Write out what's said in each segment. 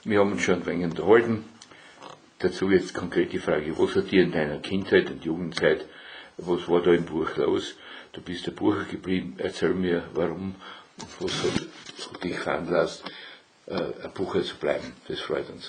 Wir haben uns schon ein wenig unterhalten. Dazu jetzt konkret die Frage, was hat dir in deiner Kindheit und Jugendzeit, was war da im Buch los? Du bist ein Bucher geblieben, erzähl mir, warum und was hat dich veranlasst, ein Bucher zu bleiben. Das freut uns.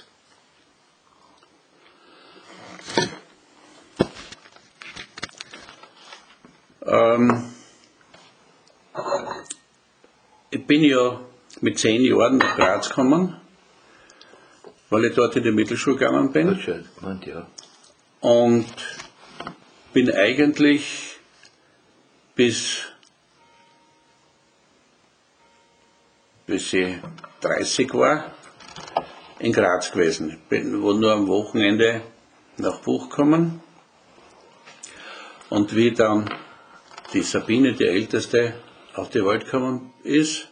Ich bin ja mit 10 Jahren nach Graz gekommen, weil ich dort in die Mittelschule gegangen bin. Ja. Und bin eigentlich bis ich 30 war in Graz gewesen. Ich bin wohl nur am Wochenende nach Buch gekommen. Und wie dann die Sabine, die Älteste, auf die Welt gekommen ist,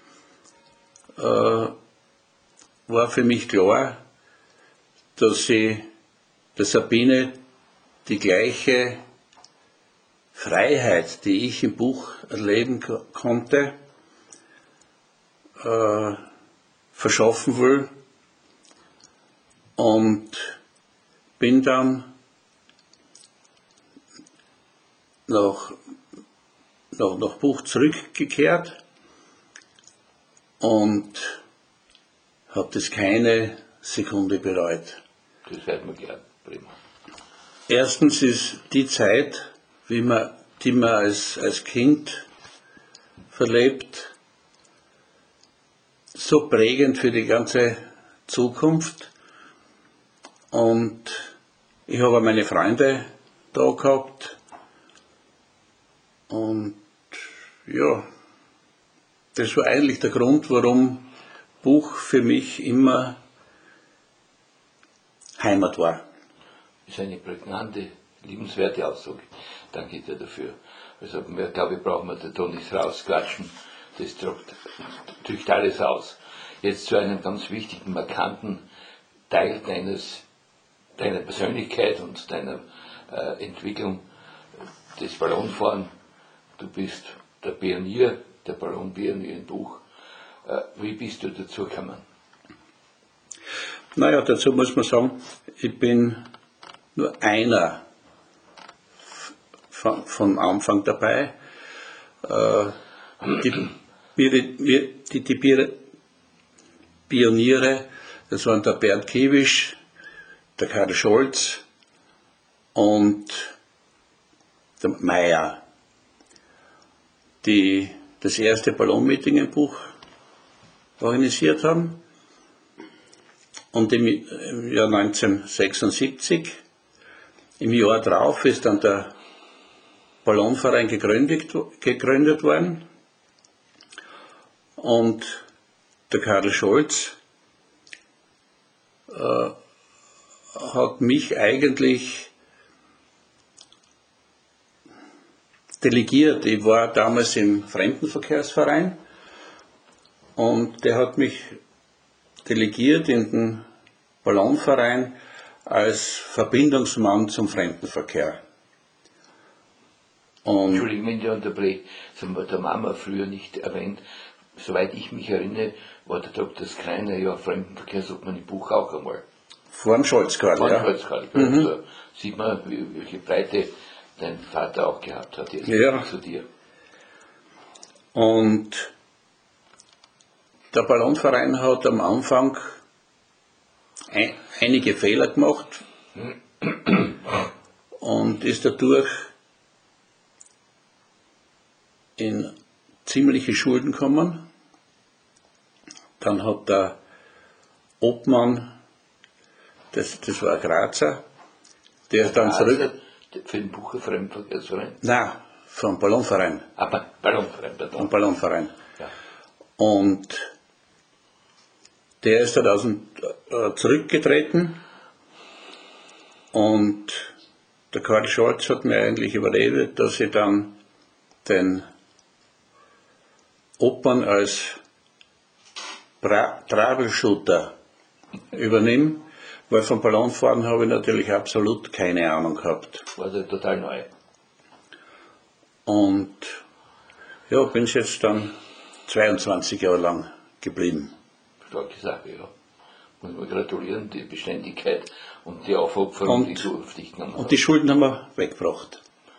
war für mich klar, dass sie der Sabine die gleiche Freiheit, die ich im Buch erleben konnte, verschaffen will, und bin dann nach Buch zurückgekehrt und habe das keine Sekunde bereut. Das hört man gern, prima. Erstens ist die Zeit, die man als Kind verlebt, so prägend für die ganze Zukunft. Und ich habe meine Freunde da gehabt. Und ja, das war eigentlich der Grund, warum Buch für mich immer Heimat war. Das ist eine prägnante, liebenswerte Aussage. Danke dir dafür. Also, glaube ich, brauchen wir da nicht rausquatschen. Das drückt alles aus. Jetzt zu einem ganz wichtigen, markanten Teil deiner Persönlichkeit und deiner Entwicklung, das Ballonfahren. Du bist der Pionier, der Ballonpionier im Buch. Wie bist du dazu gekommen? Naja, dazu muss man sagen, ich bin nur einer von Anfang dabei. Die Pioniere, das waren der Bernd Kiewisch, der Karl Scholz und der Meyer, die das erste Ballonmeeting im Buch organisiert haben. Und im Jahr 1976, im Jahr darauf, ist dann der Ballonverein gegründet worden. Und der Karl Scholz hat mich eigentlich delegiert. Ich war damals im Fremdenverkehrsverein und der hat mich delegiert in den Ballonverein als Verbindungsmann zum Fremdenverkehr. Und Entschuldigung, wenn ich unterbreche, das haben wir der Mama früher nicht erwähnt. Soweit ich mich erinnere, war der Dr. Skreiner, ja, Fremdenverkehr sagt man im Buch auch einmal. Vor dem Scholz-Karl, ja. Scholz-Karl, also sieht man, welche Breite dein Vater auch gehabt hat, jetzt ja. Zu dir. Und der Ballonverein hat am Anfang einige Fehler gemacht und ist dadurch in ziemliche Schulden gekommen. Dann hat der Obmann, das war ein Grazer, der ist dann zurück. Für den Bucher Fremdenverkehrsverein? Nein, vom Ballonverein. Aber Ballonverein, pardon. Vom Ballonverein. Ja. Und der ist dann zurückgetreten und der Karl Scholz hat mir eigentlich überredet, dass ich dann den Obmann als Troubleshooter übernehme, weil vom Ballonfahren habe ich natürlich absolut keine Ahnung gehabt. War das total neu. Und ja, bin jetzt dann 22 Jahre lang geblieben. Starke Sache, ja. muss man gratulieren, die Beständigkeit und die Aufopferung, die du auf dich genommen hast. Und die Schulden haben wir weggebracht.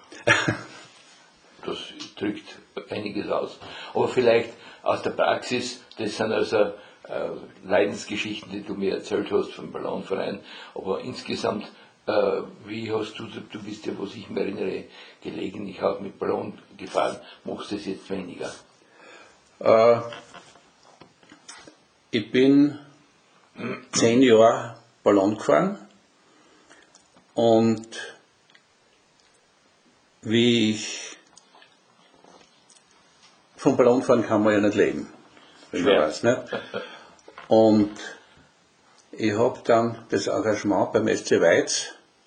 Das drückt einiges aus. Aber vielleicht aus der Praxis, das sind also Leidensgeschichten, die du mir erzählt hast vom Ballonverein, aber insgesamt, wie hast du bist ja, was ich mir erinnere, gelegentlich auch mit Ballon gefahren, machst du es jetzt weniger? Ich bin 10 Jahre Ballon gefahren und wie ich vom Ballonfahren kann man ja nicht leben, wenn man weiß, nicht? Und ich habe dann das Engagement beim SC Weiz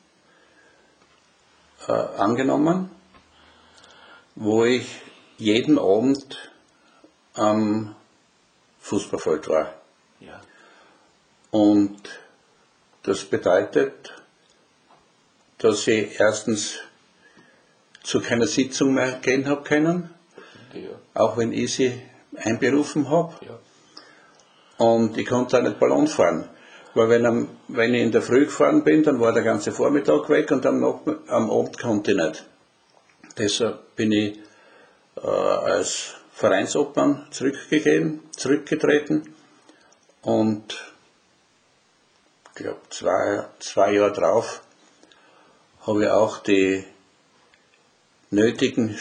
angenommen, wo ich jeden Abend am Fußballfeld war. Ja. Und das bedeutet, dass ich erstens zu keiner Sitzung mehr gehen habe können, Ja. auch wenn ich sie einberufen habe. Ja. Und ich konnte auch nicht Ballon fahren. Weil wenn ich in der Früh gefahren bin, dann war der ganze Vormittag weg und am Abend konnte ich nicht. Deshalb bin ich als Vereinsobmann zurückgetreten und ich glaube 2 Jahre drauf habe ich auch die nötigen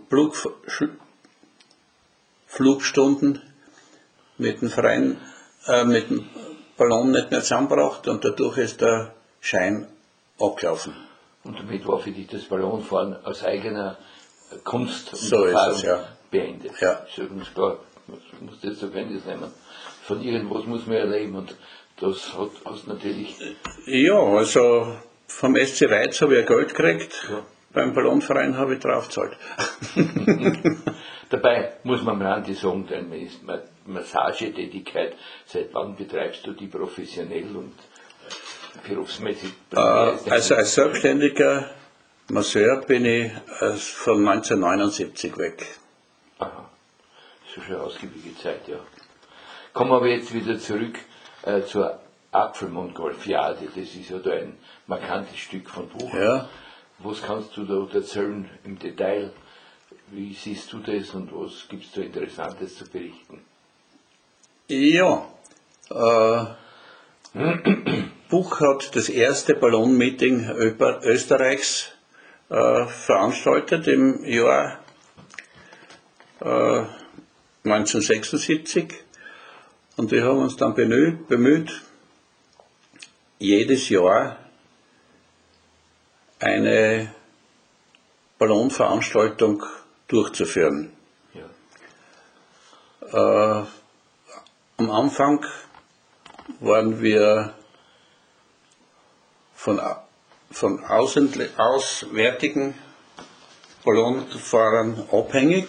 Flugstunden mit dem Verein, mit dem Ballon nicht mehr zusammengebracht und dadurch ist der Schein abgelaufen. Und damit war für dich das Ballonfahren aus eigener Kunst und So ist Erfahrung es, ja. beendet. Ja. Das ist ganz klar, man muss das zur Kenntnis nehmen. Von irgendwas muss man ja leben und das hast natürlich. Ja, also vom SC Weiz habe ich ja Geld gekriegt, Ja. beim Ballonverein habe ich draufgezahlt. Dabei muss man am Rande sagen, deine Massagetätigkeit, seit wann betreibst du die professionell und berufsmäßig? Also als selbstständiger Masseur bin ich von 1979 weg. Aha, das ist schon eine ausgiebige Zeit, ja. Kommen wir aber jetzt wieder zurück zur Apfelmund-Golfiade. Das ist ja da ein markantes Stück von Buch. Ja. Was kannst du da erzählen im Detail? Wie siehst du das und was gibt es da Interessantes zu berichten? Ja, Buch hat das erste Ballonmeeting Österreichs veranstaltet im Jahr 1976 und wir haben uns dann bemüht, jedes Jahr eine Ballonveranstaltung durchzuführen. Ja. Am Anfang waren wir von auswärtigen Ballonfahrern abhängig.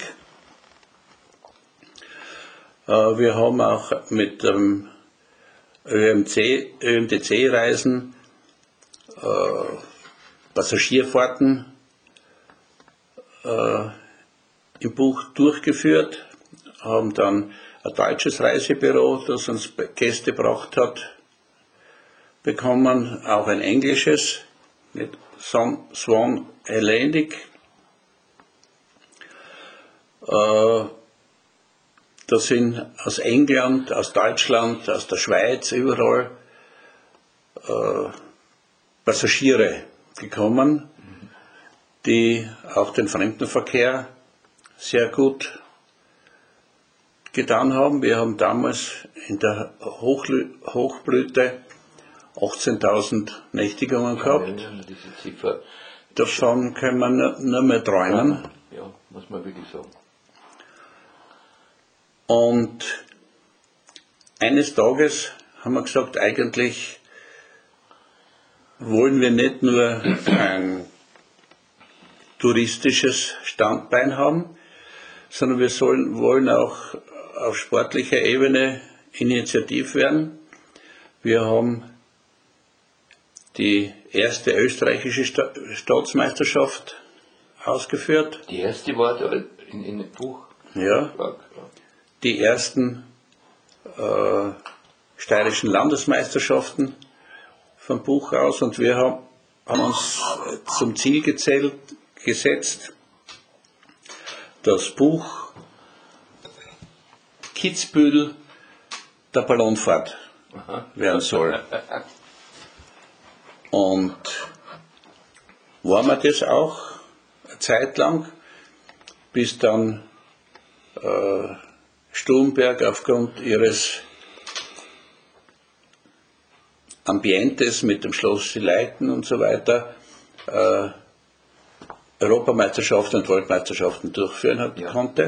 Wir haben auch mit dem ÖMTC-Reisen Passagierfahrten im Buch durchgeführt, haben dann ein deutsches Reisebüro, das uns Gäste gebracht hat, bekommen, auch ein englisches mit Swan Atlantic. Da sind aus England, aus Deutschland, aus der Schweiz, überall Passagiere gekommen, die auch den Fremdenverkehr sehr gut getan haben. Wir haben damals in der Hochblüte 18.000 Nächtigungen gehabt. Ja, diese Ziffer. Davon können wir nur mehr träumen. Ja, muss man wirklich sagen. Und eines Tages haben wir gesagt, eigentlich wollen wir nicht nur ein touristisches Standbein haben, sondern wir wollen auch auf sportlicher Ebene initiativ werden. Wir haben die erste österreichische Staatsmeisterschaft ausgeführt. Die erste war da in dem Buch. Ja. Ja. Die ersten steirischen Landesmeisterschaften vom Buch aus und wir haben uns zum Ziel gesetzt, das Buch Kitzbühel der Ballonfahrt werden soll. Und waren wir das auch eine Zeit lang, bis dann Stubenberg aufgrund ihres Ambientes mit dem Schloss Sileiten und so weiter Europameisterschaften und Weltmeisterschaften durchführen konnte.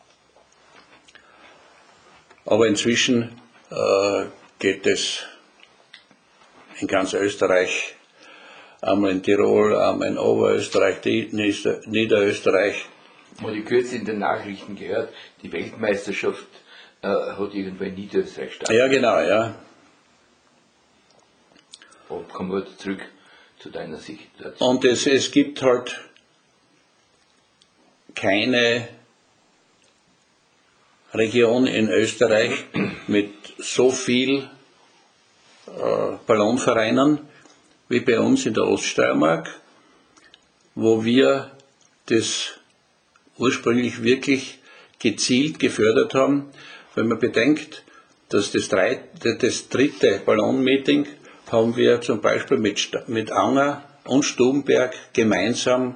Aber inzwischen geht es in ganz Österreich, einmal in Tirol, einmal in Oberösterreich, Niederösterreich. Habe ich kürzlich in den Nachrichten gehört, die Weltmeisterschaft hat irgendwo in Niederösterreich stattgefunden. Ja, genau, ja. Und kommen wir zurück zu deiner Sicht dazu. Und es gibt halt keine Region in Österreich mit so viel Ballonvereinen wie bei uns in der Oststeiermark, wo wir das ursprünglich wirklich gezielt gefördert haben, wenn man bedenkt, dass das dritte Ballonmeeting haben wir zum Beispiel mit Anger und Stubenberg gemeinsam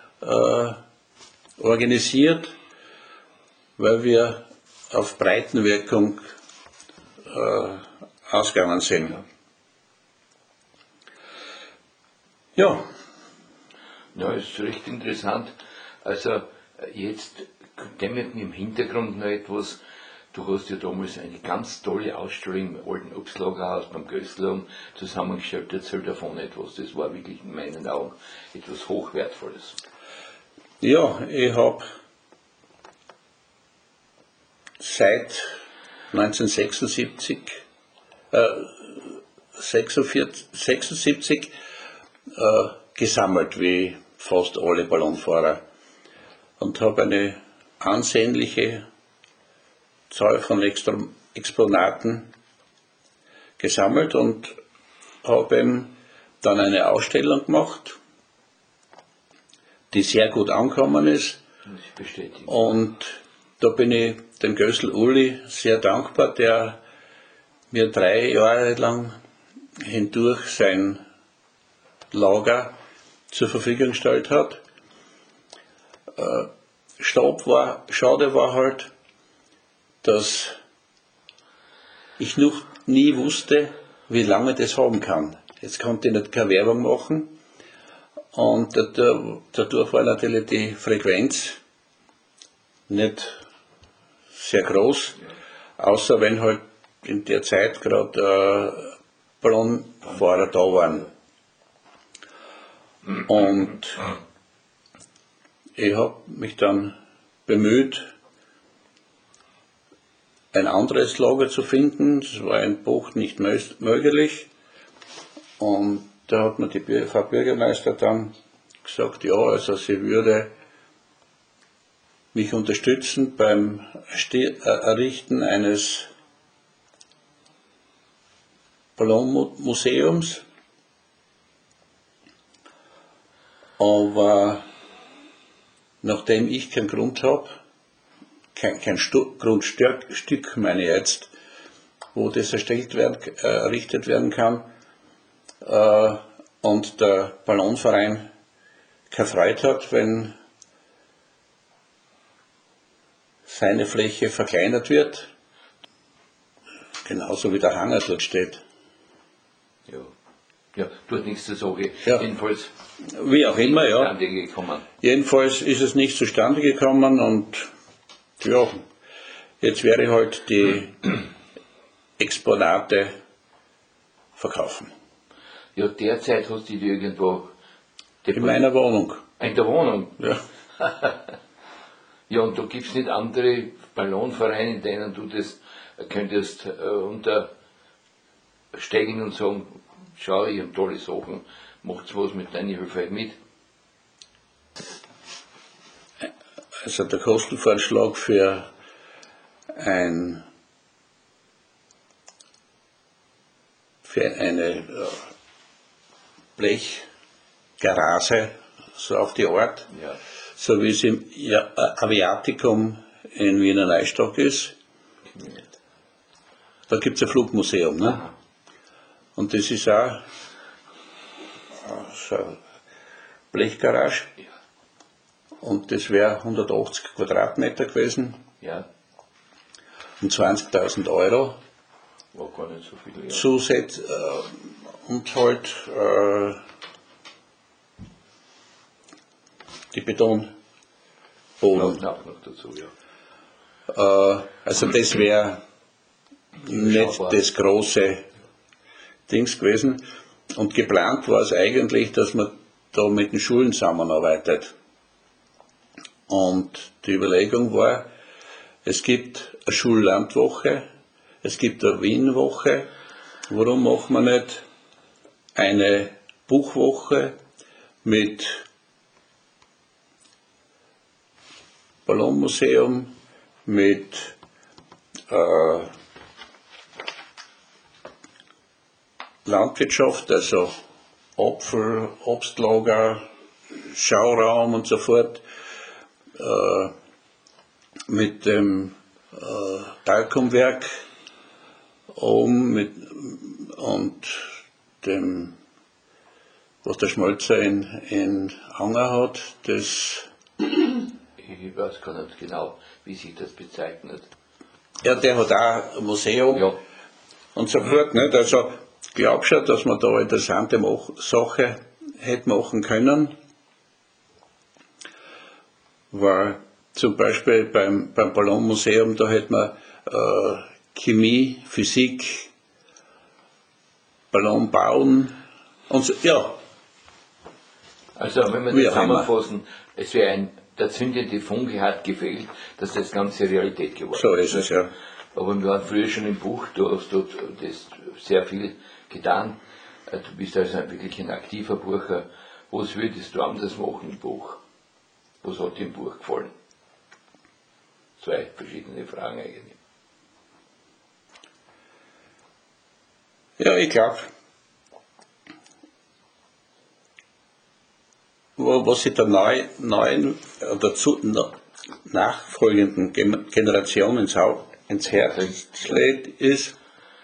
organisiert, weil wir auf Breitenwirkung ausgegangen sind. Ja. Ja, ist recht interessant. Also jetzt dämmert mir im Hintergrund noch etwas. Du hast ja damals eine ganz tolle Ausstellung im alten Obstlagerhaus beim Gößlum zusammengestellt. Erzähl davon etwas. Das war wirklich in meinen Augen etwas Hochwertvolles. Ja, ich habe seit 1976 gesammelt, wie fast alle Ballonfahrer, und habe eine ansehnliche Zahl von Exponaten gesammelt und habe dann eine Ausstellung gemacht, die sehr gut angekommen ist. Und da bin ich dem Gößl Uli sehr dankbar, der mir 3 Jahre lang hindurch sein Lager zur Verfügung gestellt hat. Schade war halt, dass ich noch nie wusste, wie lange das haben kann. Jetzt konnte ich nicht keine Werbung machen und dadurch war natürlich die Frequenz nicht sehr groß, außer wenn halt in der Zeit gerade Ballonfahrer da waren. Und ich habe mich dann bemüht, ein anderes Lager zu finden. Das war in Bucht nicht möglich. Und da hat mir die Frau Bürgermeister dann gesagt, ja, also sie würde mich unterstützen beim Errichten eines Ballonmuseums. Aber nachdem ich keinen Grund habe, kein Grundstück meine ich jetzt, wo das errichtet werden kann, und der Ballonverein keine Freude hat, wenn seine Fläche verkleinert wird, genauso wie der Hangar dort steht. Ja, tut nichts zur Sache. Ja. Jedenfalls, wie auch immer, ja. Gekommen. Jedenfalls ist es nicht zustande gekommen und ja, jetzt werde ich halt die Exponate verkaufen. Ja, derzeit hast du die irgendwo... In meiner Wohnung. In der Wohnung? Ja. Ja, und da gibt es nicht andere Ballonvereine, in denen du das könntest untersteigen und sagen, schau, ich habe tolle Sachen, macht's was mit deiner Hilfe mit? Also der Kostenvorschlag für ein für eine Blechgarage, so auf die Art, Ja. so wie es im Aviaticum in Wiener Neustadt ist. Da gibt es ein Flugmuseum. Ne? Aha. Und das ist auch so eine Blechgarage. Ja. Und das wäre 180 Quadratmeter gewesen Ja. und 20.000 Euro. War gar nicht so viel. Ja. Zusatz und halt die Betonboden. Noch dazu, ja. Also das wäre nicht das große Dings gewesen. Und geplant war es eigentlich, dass man da mit den Schulen zusammenarbeitet. Und die Überlegung war, es gibt eine Schullandwoche, es gibt eine Wienwoche, warum machen wir nicht eine Buchwoche mit Ballonmuseum, mit Landwirtschaft, also Apfel, Obstlager, Schauraum und so fort, mit dem Talkumwerk oben und dem, was der Schmolzer in Anger hat, das. Ich weiß gar nicht genau, wie sich das bezeichnet. Ja, der hat auch ein Museum Ja. und so fort. Nicht? Also, ich glaube schon, dass man da eine interessante Sache hätte machen können. Weil zum Beispiel beim Ballonmuseum, da hätte man Chemie, Physik, Ballon bauen und so, ja. Also wenn wir Wie das auch immer. zusammenfassen, es wäre der zündende Funke hat gefehlt, dass das Ganze Realität geworden ist. So ist es, ja. Aber wir waren früher schon im Buch, du hast dort das sehr viel getan. Du bist also wirklich ein aktiver Bucher. Was würdest du anders machen im Buch? Was hat dir im Buch gefallen? Zwei verschiedene Fragen eigentlich. Ja, ich glaube, was sich der neuen oder nachfolgenden Generation ins Herz schlägt, ist,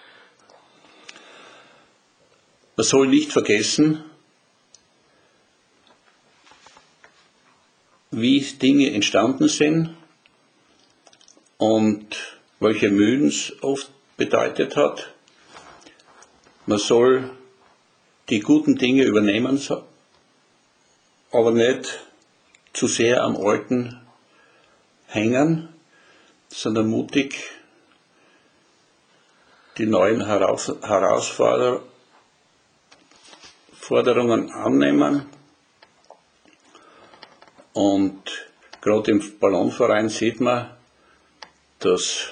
man soll nicht vergessen, wie Dinge entstanden sind und welche Mühen es oft bedeutet hat. Man soll die guten Dinge übernehmen, aber nicht zu sehr am Alten hängen, sondern mutig die neuen Herausforderungen annehmen. Und gerade im Ballonverein sieht man, dass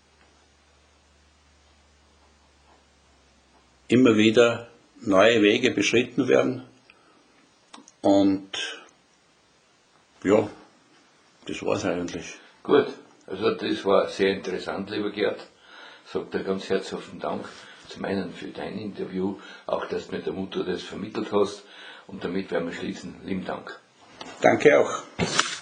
immer wieder neue Wege beschritten werden. Und ja, das war's eigentlich. Gut, also das war sehr interessant, lieber Gerd. Sagt dir ganz herzlichen Dank zum einen für dein Interview, auch dass du mit der Mutter das vermittelt hast. Und damit werden wir schließen. Lieben Dank. Danke auch.